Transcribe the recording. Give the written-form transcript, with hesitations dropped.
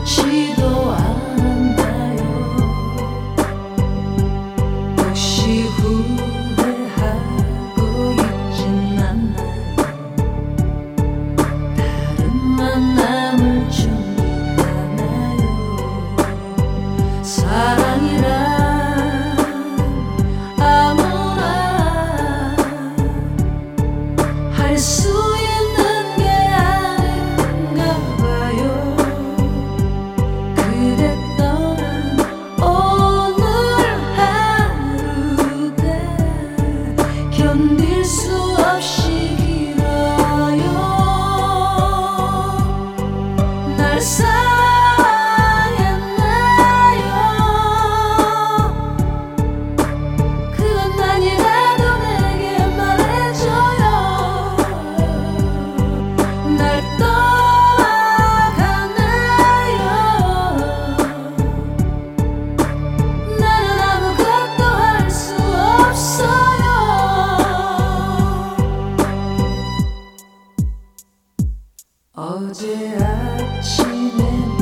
시도 않아요. 혹시 후회하고 있진 않나요? 다른 만남을 준비하나요? 사랑이란 아무나 할 수 있는 게 아닌가 봐요. 그대 떠난 오늘 하루가 견딜 수 없이 길어요. 날 사랑했나요? 그건 아니라도 내게 말해줘요. 날 떠나가나요? 나는 아무것도 할 수 없어요. 어제 아침에